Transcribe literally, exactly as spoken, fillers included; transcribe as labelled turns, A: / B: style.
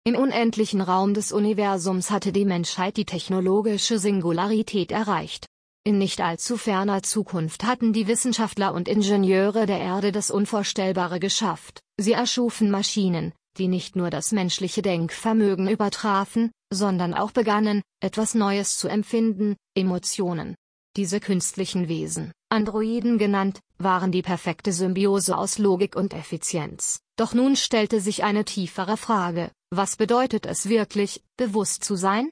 A: Im unendlichen Raum des Universums hatte die Menschheit die technologische Singularität erreicht. In nicht allzu ferner Zukunft hatten die Wissenschaftler und Ingenieure der Erde das Unvorstellbare geschafft. Sie erschufen Maschinen, die nicht nur das menschliche Denkvermögen übertrafen, sondern auch begannen, etwas Neues zu empfinden, Emotionen. Diese künstlichen Wesen, Androiden genannt, waren die perfekte Symbiose aus Logik und Effizienz. Doch nun stellte sich eine tiefere Frage: Was bedeutet es wirklich, bewusst zu sein?